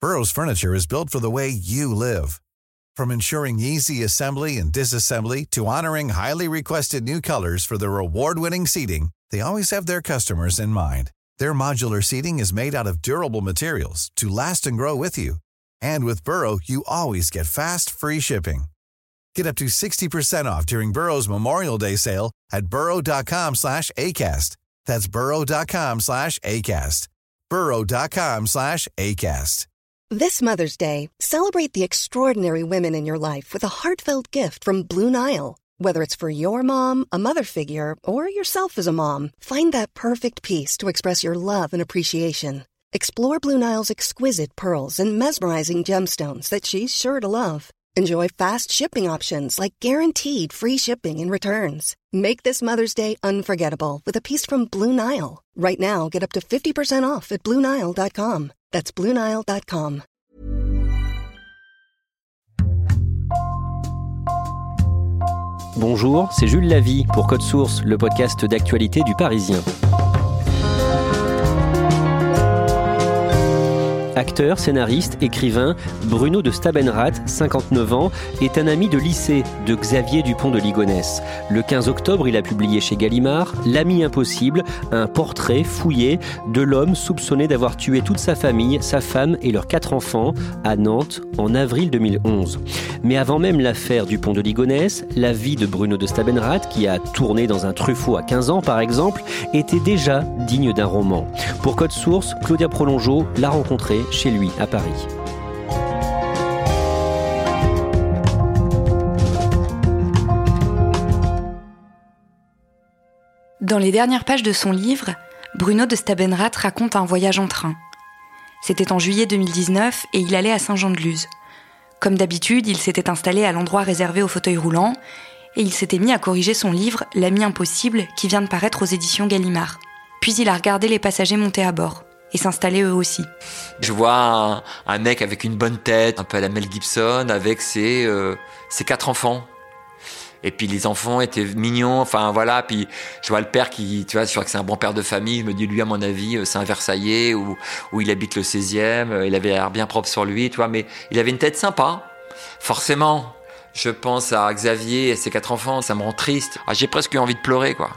Burrow's furniture is built for the way you live. From ensuring easy assembly and disassembly to honoring highly requested new colors for their award-winning seating, they always have their customers in mind. Their modular seating is made out of durable materials to last and grow with you. And with Burrow, you always get fast, free shipping. Get up to 60% off during Burrow's Memorial Day sale at burrow.com/ACAST. That's burrow.com/ACAST. burrow.com/ACAST. This Mother's Day, celebrate the extraordinary women in your life with a heartfelt gift from Blue Nile. Whether it's for your mom, a mother figure, or yourself as a mom, find that perfect piece to express your love and appreciation. Explore Blue Nile's exquisite pearls and mesmerizing gemstones that she's sure to love. Enjoy fast shipping options like guaranteed free shipping and returns. Make this Mother's Day unforgettable with a piece from Blue Nile. Right now, get up to 50% off at BlueNile.com. That's BlueNile.com. Bonjour, c'est Jules Lavie pour Code Source, le podcast d'actualité du Parisien. Acteur, scénariste, écrivain, Bruno de Stabenrath, 59 ans, est un ami de lycée de Xavier Dupont de Ligonnès. Le 15 octobre, il a publié chez Gallimard « L'ami impossible », un portrait fouillé de l'homme soupçonné d'avoir tué toute sa famille, sa femme et leurs 4 enfants à Nantes en avril 2011. Mais avant même l'affaire Dupont de Ligonnès, la vie de Bruno de Stabenrath, qui a tourné dans un Truffaut à 15 ans par exemple, était déjà digne d'un roman. Pour Code Source, Claudia Prolongeau l'a rencontré chez lui à Paris. Dans les dernières pages de son livre, Bruno de Stabenrath raconte un voyage en train. C'était en juillet 2019 et il allait à Saint-Jean-de-Luz. Comme d'habitude, il s'était installé à l'endroit réservé aux fauteuils roulants et il s'était mis à corriger son livre « L'ami impossible » qui vient de paraître aux éditions Gallimard. Puis il a regardé les passagers monter à bord et s'installer eux aussi. Je vois un mec avec une bonne tête, un peu à la Mel Gibson, avec ses 4 enfants. Et puis les enfants étaient mignons, enfin voilà. Puis je vois le père qui, tu vois, je crois que c'est un bon père de famille. Je me dis, lui, à mon avis, c'est un Versaillais où il habite le 16e. Il avait l'air bien propre sur lui, tu vois, mais il avait une tête sympa. Forcément, je pense à Xavier et ses 4 enfants, ça me rend triste. J'ai presque eu envie de pleurer, quoi.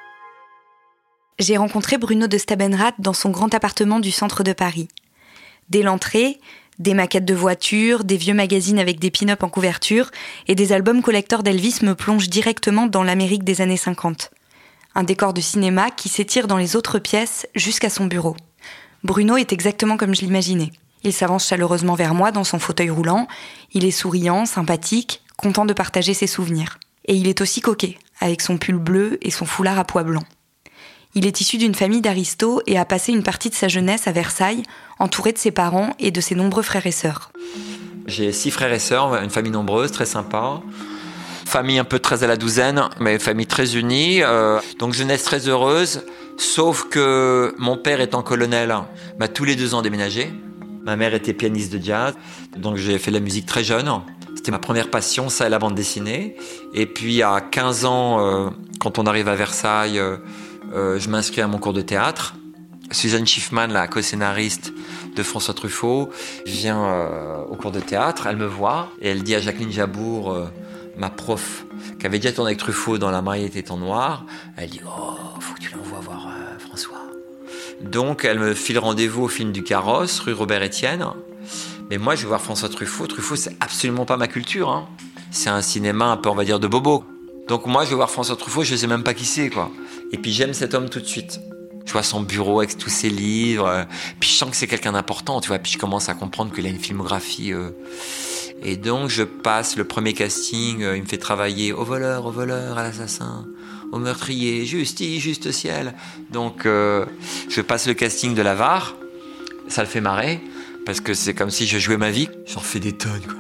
J'ai rencontré Bruno de Stabenrath dans son grand appartement du centre de Paris. Dès l'entrée, des maquettes de voitures, des vieux magazines avec des pin-up en couverture et des albums collector d'Elvis me plongent directement dans l'Amérique des années 50. Un décor de cinéma qui s'étire dans les autres pièces jusqu'à son bureau. Bruno est exactement comme je l'imaginais. Il s'avance chaleureusement vers moi dans son fauteuil roulant. Il est souriant, sympathique, content de partager ses souvenirs. Et il est aussi coquet, avec son pull bleu et son foulard à pois blanc. Il est issu d'une famille d'aristos et a passé une partie de sa jeunesse à Versailles, entouré de ses parents et de ses nombreux frères et sœurs. J'ai 6 frères et sœurs, une famille nombreuse, très sympa. Famille un peu très à la douzaine, mais famille très unie. Donc jeunesse très heureuse, sauf que mon père étant colonel, m'a tous les 2 ans déménagé. Ma mère était pianiste de jazz, donc j'ai fait de la musique très jeune. C'était ma première passion, ça et la bande dessinée. Et puis à 15 ans, quand on arrive à Versailles, je m'inscris à mon cours de théâtre. Suzanne Schiffman, la co-scénariste de François Truffaut, vient au cours de théâtre. Elle me voit et elle dit à Jacqueline Jabour, ma prof, qui avait déjà tourné avec Truffaut dans La mariée était en noir, elle dit « Oh, faut que tu l'envoies voir François ». Donc elle me file rendez-vous au film du Carrosse, rue Robert-Étienne. Mais moi, je vais voir François Truffaut. Truffaut, c'est absolument pas ma culture, hein. C'est un cinéma un peu, on va dire, de bobo. Donc moi, je vais voir François Truffaut, je sais même pas qui c'est, quoi. Et puis j'aime cet homme tout de suite. Je vois son bureau avec tous ses livres, puis je sens que c'est quelqu'un d'important, tu vois. Puis je commence à comprendre qu'il a une filmographie. Et donc je passe le premier casting, il me fait travailler au voleur, à l'assassin, au meurtrier, justice, juste ciel. Donc je passe le casting de l'Avare, ça le fait marrer, parce que c'est comme si je jouais ma vie. J'en fais des tonnes, quoi.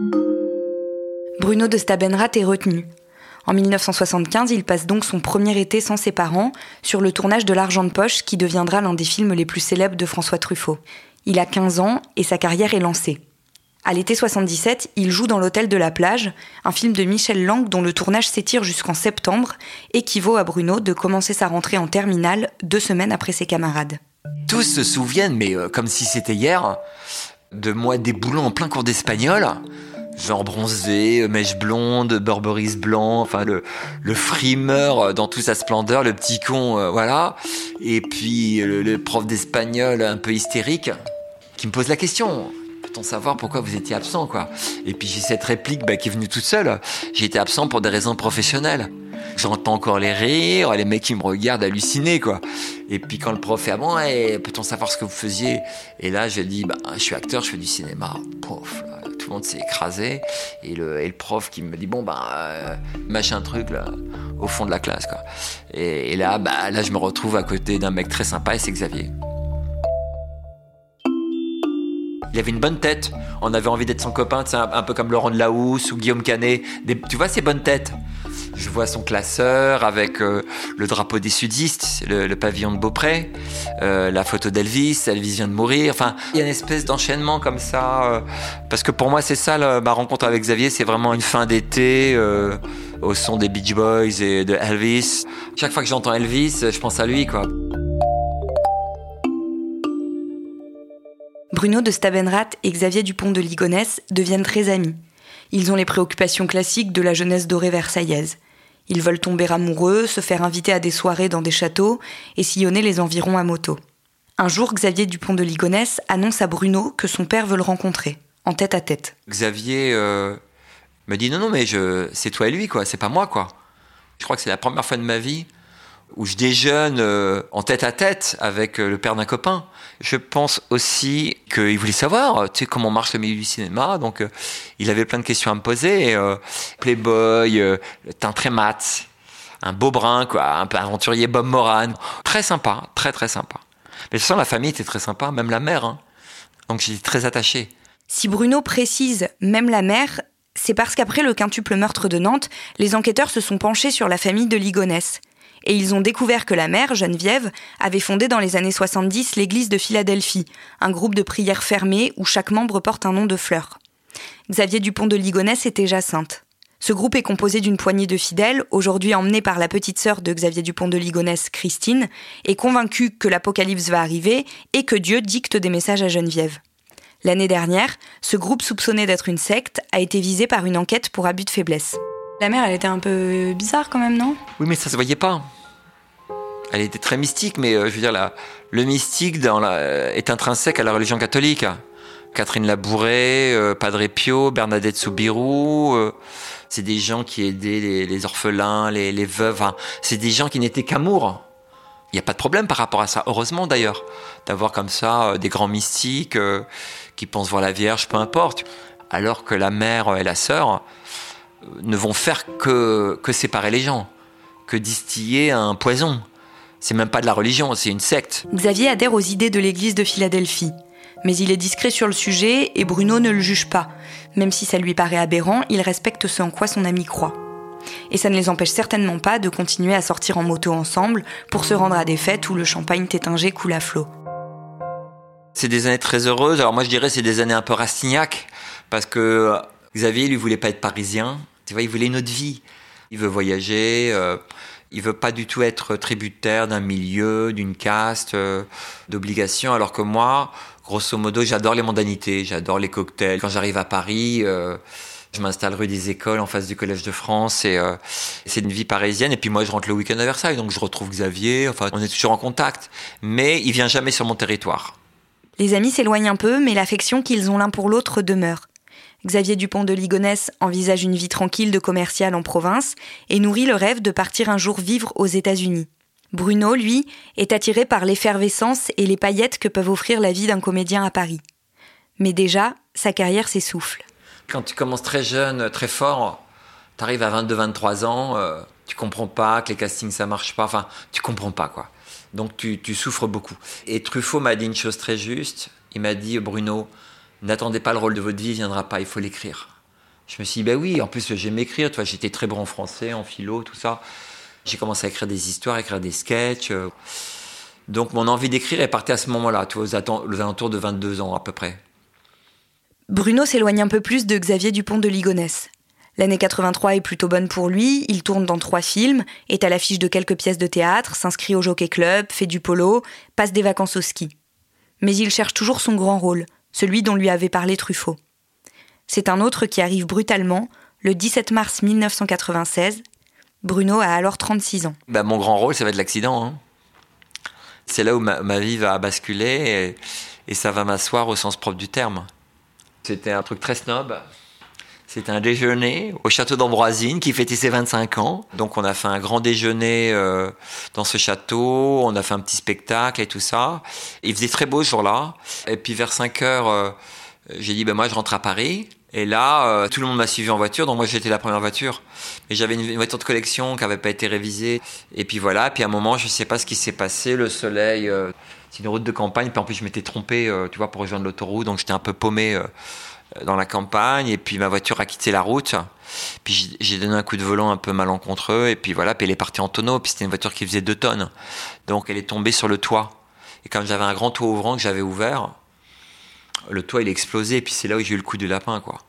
Bruno de Stabenrath est retenu. En 1975, il passe donc son premier été sans ses parents sur le tournage de L'Argent de poche qui deviendra l'un des films les plus célèbres de François Truffaut. Il a 15 ans et sa carrière est lancée. À l'été 77, il joue dans L'Hôtel de la Plage, un film de Michel Lang dont le tournage s'étire jusqu'en septembre et qui vaut à Bruno de commencer sa rentrée en terminale 2 semaines après ses camarades. Tous se souviennent, mais comme si c'était hier, de moi déboulant en plein cours d'espagnol, genre bronzé, mèche blonde, Burberry blanc, enfin le frimeur dans toute sa splendeur, le petit con, voilà. Et puis le prof d'espagnol un peu hystérique qui me pose la question. Peut-on savoir pourquoi vous étiez absent, quoi? Et puis j'ai cette réplique qui est venue toute seule. J'ai été absent pour des raisons professionnelles. J'entends encore les rires, les mecs qui me regardent hallucinés, quoi. Et puis quand le prof fait bon, peut-on savoir ce que vous faisiez? Et là, je dis, je suis acteur, je fais du cinéma. Pouf, là, tout le monde s'est écrasé. Et le prof qui me dit, machin truc, là, au fond de la classe, quoi. Et là, je me retrouve à côté d'un mec très sympa, et c'est Xavier. Il avait une bonne tête. On avait envie d'être son copain, un peu comme Laurent Delahousse ou Guillaume Canet. Tu vois ces bonnes têtes? Je vois son classeur avec le drapeau des sudistes, le pavillon de Beaupré, la photo d'Elvis, Elvis vient de mourir. Enfin, il y a une espèce d'enchaînement comme ça. Parce que pour moi, c'est ça, ma rencontre avec Xavier, c'est vraiment une fin d'été au son des Beach Boys et de Elvis. Chaque fois que j'entends Elvis, je pense à lui, quoi. Bruno de Stabenrath et Xavier Dupont de Ligonnès deviennent très amis. Ils ont les préoccupations classiques de la jeunesse dorée versaillaise. Ils veulent tomber amoureux, se faire inviter à des soirées dans des châteaux et sillonner les environs à moto. Un jour, Xavier Dupont de Ligonnès annonce à Bruno que son père veut le rencontrer, en tête à tête. Xavier me dit non, mais c'est toi et lui, quoi, c'est pas moi, quoi. Je crois que c'est la première fois de ma vie où je déjeune en tête à tête avec le père d'un copain. Je pense aussi qu'il voulait savoir, comment marche le milieu du cinéma. Donc, il avait plein de questions à me poser. Playboy, teint très mat, un beau brun, quoi, un peu aventurier Bob Moran. Très sympa, très très sympa. Mais de toute façon, la famille était très sympa, même la mère. Donc, j'étais très attaché. Si Bruno précise « même la mère », c'est parce qu'après le quintuple meurtre de Nantes, les enquêteurs se sont penchés sur la famille de Ligonnès. Et ils ont découvert que la mère, Geneviève, avait fondé dans les années 70 l'église de Philadelphie, un groupe de prière fermé où chaque membre porte un nom de fleur. Xavier Dupont de Ligonnès était Jacinthe. Ce groupe est composé d'une poignée de fidèles, aujourd'hui emmenés par la petite sœur de Xavier Dupont de Ligonnès, Christine, et convaincus que l'apocalypse va arriver et que Dieu dicte des messages à Geneviève. L'année dernière, ce groupe soupçonné d'être une secte a été visé par une enquête pour abus de faiblesse. La mère, elle était un peu bizarre quand même, non? Oui, mais ça se voyait pas. Elle était très mystique, mais je veux dire, le mystique est intrinsèque à la religion catholique. Catherine Labouré, Padre Pio, Bernadette Soubirous, c'est des gens qui aidaient les orphelins, les veuves. Enfin, c'est des gens qui n'étaient qu'amour. Il n'y a pas de problème par rapport à ça, heureusement d'ailleurs, d'avoir comme ça des grands mystiques qui pensent voir la Vierge, peu importe. Alors que la mère et la sœur ne vont faire que séparer les gens, que distiller un poison. C'est même pas de la religion, c'est une secte. Xavier adhère aux idées de l'église de Philadelphie. Mais il est discret sur le sujet et Bruno ne le juge pas. Même si ça lui paraît aberrant, il respecte ce en quoi son ami croit. Et ça ne les empêche certainement pas de continuer à sortir en moto ensemble pour se rendre à des fêtes où le champagne tétingé coule à flot. C'est des années très heureuses. Alors moi je dirais c'est des années un peu Rastignac, parce que Xavier lui voulait pas être parisien. Tu vois, il voulait une autre vie. Il veut voyager, il veut pas du tout être tributaire d'un milieu, d'une caste, d'obligations. Alors que moi, grosso modo, j'adore les mondanités, j'adore les cocktails. Quand j'arrive à Paris, je m'installe rue des Écoles en face du Collège de France et c'est une vie parisienne. Et puis moi, je rentre le week-end à Versailles, donc je retrouve Xavier. Enfin, on est toujours en contact, mais il vient jamais sur mon territoire. Les amis s'éloignent un peu, mais l'affection qu'ils ont l'un pour l'autre demeure. Xavier Dupont de Ligonnès envisage une vie tranquille de commercial en province et nourrit le rêve de partir un jour vivre aux États-Unis. Bruno, lui, est attiré par l'effervescence et les paillettes que peuvent offrir la vie d'un comédien à Paris. Mais déjà, sa carrière s'essouffle. Quand tu commences très jeune, très fort, tu arrives à 22-23 ans, tu comprends pas que les castings ça marche pas, enfin, tu comprends pas quoi. Donc tu souffres beaucoup. Et Truffaut m'a dit une chose très juste, il m'a dit Bruno, n'attendez pas le rôle de votre vie, il viendra pas, il faut l'écrire. Je me suis dit, oui, en plus j'aime écrire, tu vois, j'étais très bon en français, en philo, tout ça. J'ai commencé à écrire des histoires, à écrire des sketchs. Donc mon envie d'écrire est partie à ce moment-là, tu vois, aux alentours de 22 ans à peu près. Bruno s'éloigne un peu plus de Xavier Dupont de Ligonnès. L'année 83 est plutôt bonne pour lui, il tourne dans 3 films, est à l'affiche de quelques pièces de théâtre, s'inscrit au Jockey Club, fait du polo, passe des vacances au ski. Mais il cherche toujours son grand rôle, celui dont lui avait parlé Truffaut. C'est un autre qui arrive brutalement, le 17 mars 1996. Bruno a alors 36 ans. Mon grand rôle, ça va être l'accident. Hein. C'est là où ma vie va basculer et ça va m'asseoir au sens propre du terme. C'était un truc très snob. C'était un déjeuner au château d'Ambroisine qui fêtait ses 25 ans. Donc on a fait un grand déjeuner dans ce château, on a fait un petit spectacle et tout ça. Il faisait très beau ce jour-là. Et puis vers 5 heures, j'ai dit moi je rentre à Paris. Et là, tout le monde m'a suivi en voiture, donc moi j'étais la première voiture. Mais j'avais une voiture de collection qui n'avait pas été révisée. Et puis voilà, puis à un moment, je ne sais pas ce qui s'est passé, le soleil, c'est une route de campagne, puis en plus je m'étais trompé, pour rejoindre l'autoroute, donc j'étais un peu paumé dans la campagne, et puis ma voiture a quitté la route. Puis j'ai donné un coup de volant un peu malencontreux, et puis voilà, puis elle est partie en tonneau, puis c'était une voiture qui faisait 2 tonnes. Donc elle est tombée sur le toit. Et comme j'avais un grand toit ouvrant que j'avais ouvert, le toit il a explosé et puis c'est là où j'ai eu le coup du lapin quoi.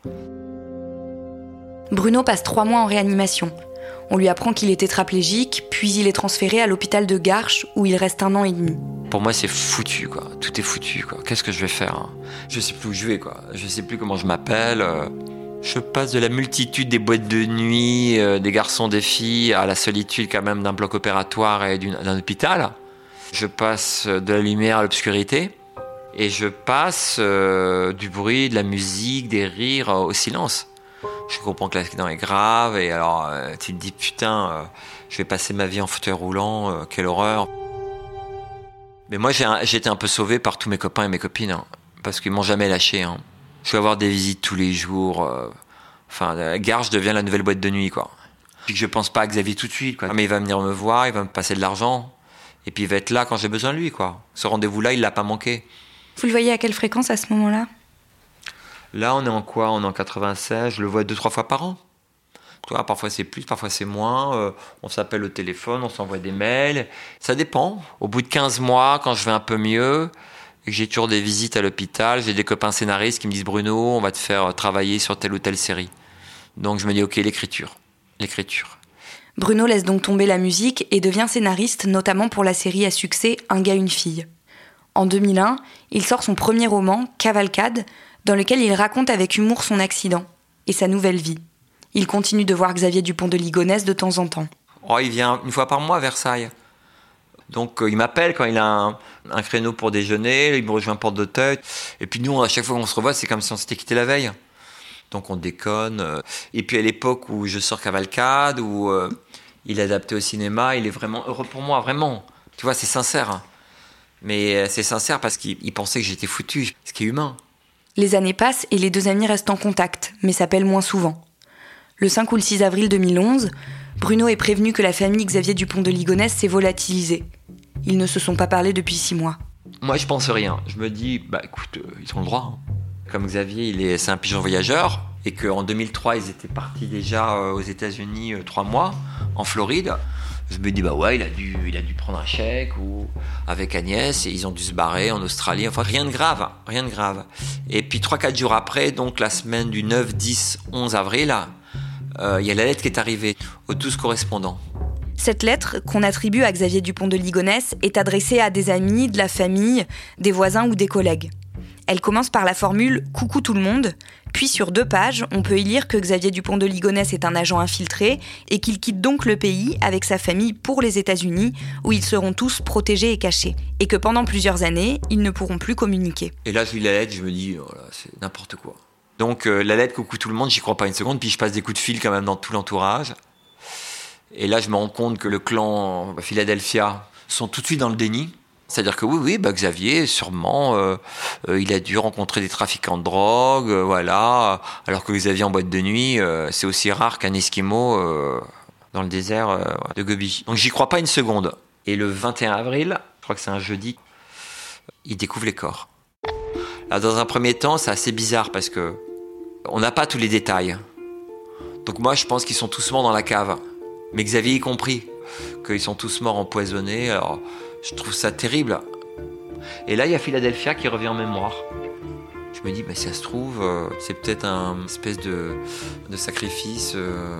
Bruno passe 3 mois en réanimation. On lui apprend qu'il est tétraplégique, puis il est transféré à l'hôpital de Garches où il reste 1 an et demi. Pour moi c'est foutu quoi, tout est foutu quoi. Qu'est-ce que je vais faire hein? Je sais plus où je vais quoi, je sais plus comment je m'appelle. Je passe de la multitude des boîtes de nuit, des garçons, des filles, à la solitude quand même d'un bloc opératoire et d'un hôpital. Je passe de la lumière à l'obscurité. Et je passe du bruit, de la musique, des rires au silence. Je comprends que l'accident est grave et alors tu te dis putain, je vais passer ma vie en fauteuil roulant, quelle horreur. Mais moi j'ai été un peu sauvé par tous mes copains et mes copines hein, parce qu'ils m'ont jamais lâché. Hein. Je vais avoir des visites tous les jours. Garches devient la nouvelle boîte de nuit quoi. Puis que je pense pas à Xavier tout de suite quoi. Mais il va venir me voir, il va me passer de l'argent et puis il va être là quand j'ai besoin de lui quoi. Ce rendez-vous-là il l'a pas manqué. Vous le voyez à quelle fréquence à ce moment-là ? Là, on est en quoi ? On est en 96, je le vois 2-3 fois par an. Parfois c'est plus, parfois c'est moins. On s'appelle au téléphone, on s'envoie des mails. Ça dépend. Au bout de 15 mois, quand je vais un peu mieux, et que j'ai toujours des visites à l'hôpital, j'ai des copains scénaristes qui me disent « Bruno, on va te faire travailler sur telle ou telle série ». Donc je me dis « Ok, l'écriture. » Bruno laisse donc tomber la musique et devient scénariste, notamment pour la série à succès « Un gars, une fille ». En 2001, il sort son premier roman, Cavalcade, dans lequel il raconte avec humour son accident et sa nouvelle vie. Il continue de voir Xavier Dupont de Ligonnès de temps en temps. Il vient 1 fois par mois à Versailles. Donc il m'appelle quand il a un créneau pour déjeuner, il me rejoint à Porte d'Auteuil. Et puis nous, à chaque fois qu'on se revoit, c'est comme si on s'était quitté la veille. Donc on déconne. Et puis à l'époque où je sors Cavalcade, où il est adapté au cinéma, il est vraiment heureux pour moi, vraiment. Tu vois, c'est sincère. Mais c'est sincère parce qu'il pensait que j'étais foutu, ce qui est humain. Les années passent et les 2 amis restent en contact, mais s'appellent moins souvent. Le 5 ou le 6 avril 2011, Bruno est prévenu que la famille Xavier Dupont de Ligonnès s'est volatilisée. Ils ne se sont pas parlé depuis 6 mois. Moi, je pense rien. Je me dis, écoute, ils ont le droit. Comme Xavier, c'est un pigeon voyageur, et qu'en 2003, ils étaient partis déjà aux États-Unis 3 mois, en Floride. Je me dis, il a dû prendre un chèque ou avec Agnès et ils ont dû se barrer en Australie. Enfin, rien de grave. Et puis 3-4 jours après, donc la semaine du 9, 10, 11 avril, il y a la lettre qui est arrivée aux 12 correspondants. Cette lettre, qu'on attribue à Xavier Dupont de Ligonnès, est adressée à des amis, de la famille, des voisins ou des collègues. Elle commence par la formule « Coucou tout le monde », puis sur 2 pages, on peut y lire que Xavier Dupont de Ligonnès est un agent infiltré et qu'il quitte donc le pays avec sa famille pour les États-Unis, où ils seront tous protégés et cachés, et que pendant plusieurs années, ils ne pourront plus communiquer. Et là, je lis la lettre, je me dis c'est n'importe quoi. Donc la lettre « Coucou tout le monde », j'y crois pas une seconde, puis je passe des coups de fil quand même dans tout l'entourage. Et là, je me rends compte que le clan Philadelphia sont tout de suite dans le déni. C'est-à-dire que oui, Xavier, sûrement, il a dû rencontrer des trafiquants de drogue, voilà. Alors que Xavier en boîte de nuit, c'est aussi rare qu'un Esquimau dans le désert de Gobi. Donc j'y crois pas une seconde. Et le 21 avril, je crois que c'est un jeudi, il découvre les corps. Alors dans un premier temps, c'est assez bizarre parce que on n'a pas tous les détails. Donc moi, je pense qu'ils sont tous morts dans la cave. Mais Xavier y compris, qu'ils sont tous morts empoisonnés. Alors je trouve ça terrible. Et là, il y a Philadelphia qui revient en mémoire. Je me dis, si ça se trouve, c'est peut-être un espèce de sacrifice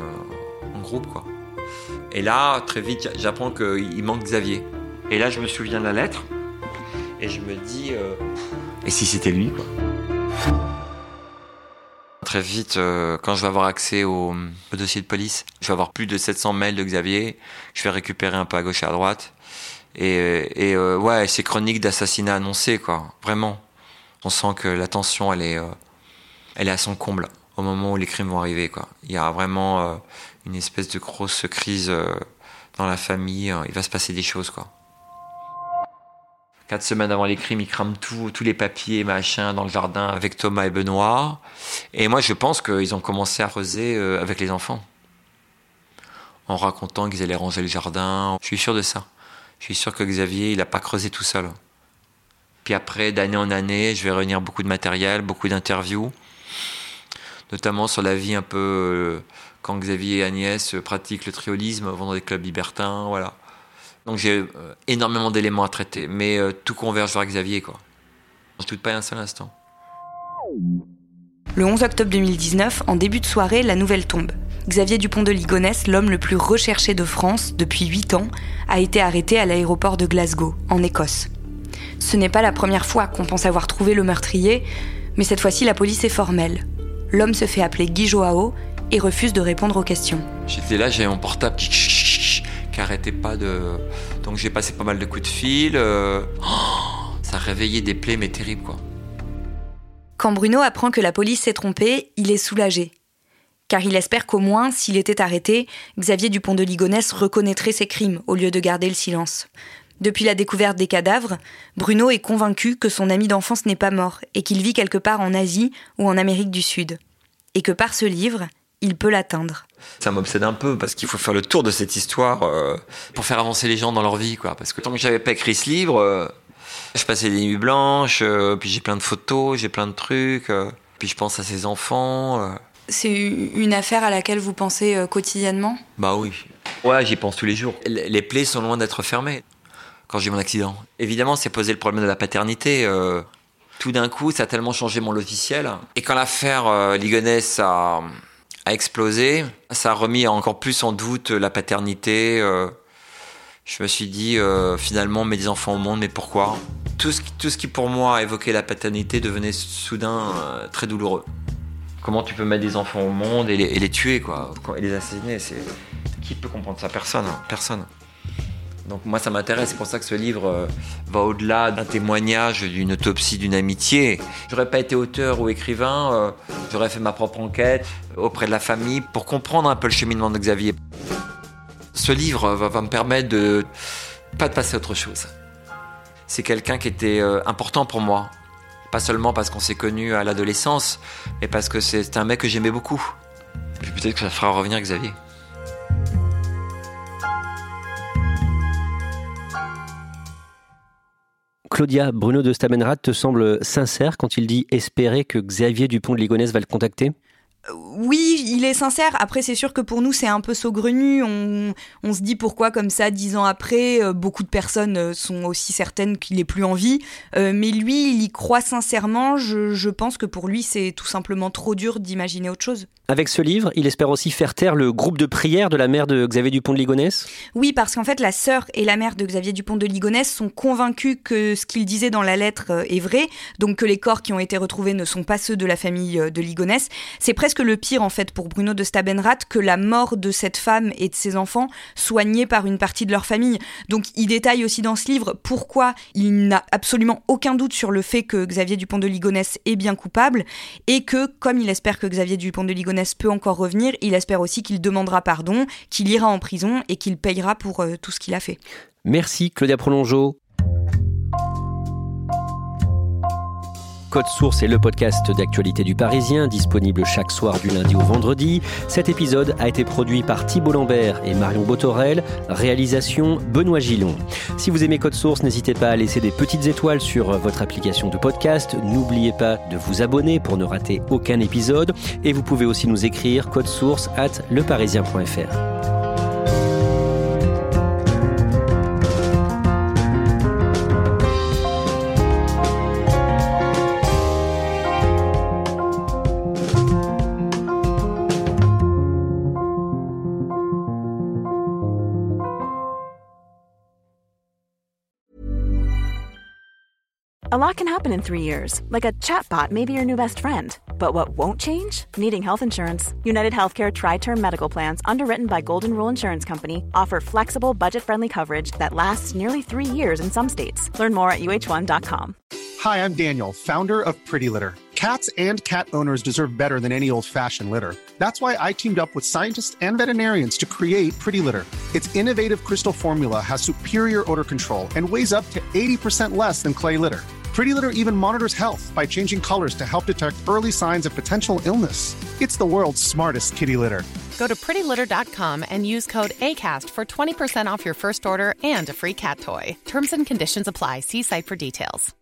en groupe, quoi. Et là, très vite, j'apprends qu'il manque Xavier. Et là, je me souviens de la lettre. Et je me dis, et si c'était lui, quoi. Très vite, quand je vais avoir accès au dossier de police, je vais avoir plus de 700 mails de Xavier, je vais récupérer un peu à gauche et à droite. Et ouais, ces chroniques d'assassinats annoncés, quoi, vraiment. On sent que la tension, elle est à son comble au moment où les crimes vont arriver, quoi. Il y a vraiment une espèce de grosse crise dans la famille, il va se passer des choses, quoi. 4 semaines avant les crimes, ils crament tous les papiers, machin, dans le jardin avec Thomas et Benoît. Et moi, je pense qu'ils ont commencé à creuser avec les enfants. En racontant qu'ils allaient ranger le jardin. Je suis sûr de ça. Je suis sûr que Xavier, il n'a pas creusé tout seul. Puis après, d'année en année, je vais réunir beaucoup de matériel, beaucoup d'interviews. Notamment sur la vie un peu... quand Xavier et Agnès pratiquent le triolisme, vont dans des clubs libertins, voilà. Donc j'ai énormément d'éléments à traiter, mais tout converge vers Xavier, quoi. Je ne doute pas un seul instant. Le 11 octobre 2019, en début de soirée, la nouvelle tombe. Xavier Dupont de Ligonnès, l'homme le plus recherché de France depuis 8 ans, a été arrêté à l'aéroport de Glasgow, en Écosse. Ce n'est pas la première fois qu'on pense avoir trouvé le meurtrier, mais cette fois-ci la police est formelle. L'homme se fait appeler Guy Joao et refuse de répondre aux questions. J'étais là, j'avais mon portable qui arrêtait pas de... Donc j'ai passé pas mal de coups de fil. Ça réveillait des plaies, mais terribles, quoi. Quand Bruno apprend que la police s'est trompée, il est soulagé. Car il espère qu'au moins, s'il était arrêté, Xavier Dupont de Ligonnès reconnaîtrait ses crimes au lieu de garder le silence. Depuis la découverte des cadavres, Bruno est convaincu que son ami d'enfance n'est pas mort et qu'il vit quelque part en Asie ou en Amérique du Sud. Et que par ce livre, il peut l'atteindre. Ça m'obsède un peu parce qu'il faut faire le tour de cette histoire pour faire avancer les gens dans leur vie, quoi. Parce que tant que j'avais pas écrit ce livre, je passais des nuits blanches, puis j'ai plein de photos, j'ai plein de trucs, puis je pense à ses enfants. C'est une affaire à laquelle vous pensez quotidiennement ? Bah oui. Ouais, j'y pense tous les jours. Les plaies sont loin d'être fermées. Quand j'ai eu mon accident. Évidemment, c'est posé le problème de la paternité. Tout d'un coup, ça a tellement changé mon logiciel. Et quand l'affaire Ligonnès a explosé, ça a remis encore plus en doute la paternité. Je me suis dit, finalement, mettre des enfants au monde, mais pourquoi ? Tout ce qui, pour moi, évoquait la paternité devenait soudain très douloureux. Comment tu peux mettre des enfants au monde et les tuer, quoi, et les assassiner, qui peut comprendre ça ? Personne. Personne. Donc moi ça m'intéresse, c'est pour ça que ce livre va au-delà d'un témoignage, d'une autopsie, d'une amitié. J'aurais pas été auteur ou écrivain, j'aurais fait ma propre enquête auprès de la famille pour comprendre un peu le cheminement de Xavier. Ce livre va me permettre de pas de passer à autre chose. C'est quelqu'un qui était important pour moi, pas seulement parce qu'on s'est connus à l'adolescence, mais parce que c'est un mec que j'aimais beaucoup. Puis peut-être que ça fera revenir Xavier. Claudia, Bruno de Stamenrath te semble sincère quand il dit espérer que Xavier Dupont de Ligonnès va le contacter ? Oui, il est sincère. Après, c'est sûr que pour nous, c'est un peu saugrenu. On se dit pourquoi, comme ça, 10 ans après, beaucoup de personnes sont aussi certaines qu'il n'est plus en vie. Mais lui, il y croit sincèrement. Je pense que pour lui, c'est tout simplement trop dur d'imaginer autre chose. Avec ce livre, il espère aussi faire taire le groupe de prière de la mère de Xavier Dupont de Ligonnès ? Oui, parce qu'en fait, la sœur et la mère de Xavier Dupont de Ligonnès sont convaincus que ce qu'il disait dans la lettre est vrai, donc que les corps qui ont été retrouvés ne sont pas ceux de la famille de Ligonnès. C'est presque le pire, en fait, pour Bruno de Stamenrath, que la mort de cette femme et de ses enfants soignée par une partie de leur famille. Donc, il détaille aussi dans ce livre pourquoi il n'a absolument aucun doute sur le fait que Xavier Dupont de Ligonnès est bien coupable et que, comme il espère que Xavier Dupont de Ligonnès peut encore revenir, il espère aussi qu'il demandera pardon, qu'il ira en prison et qu'il payera pour tout ce qu'il a fait. Merci Claudia Prolongeau. Code Source est le podcast d'actualité du Parisien, disponible chaque soir du lundi au vendredi. Cet épisode a été produit par Thibault Lambert et Marion Botorel, réalisation Benoît Gillon. Si vous aimez Code Source, n'hésitez pas à laisser des petites étoiles sur votre application de podcast. N'oubliez pas de vous abonner pour ne rater aucun épisode. Et vous pouvez aussi nous écrire codesource@leparisien.fr. A lot can happen in 3 years, like a chatbot may be your new best friend. But what won't change? Needing health insurance. United Healthcare Tri-Term Medical Plans, underwritten by Golden Rule Insurance Company, offer flexible, budget-friendly coverage that lasts nearly 3 years in some states. Learn more at uh1.com. Hi, I'm Daniel, founder of Pretty Litter. Cats and cat owners deserve better than any old-fashioned litter. That's why I teamed up with scientists and veterinarians to create Pretty Litter. Its innovative crystal formula has superior odor control and weighs up to 80% less than clay litter. Pretty Litter even monitors health by changing colors to help detect early signs of potential illness. It's the world's smartest kitty litter. Go to prettylitter.com and use code ACAST for 20% off your first order and a free cat toy. Terms and conditions apply. See site for details.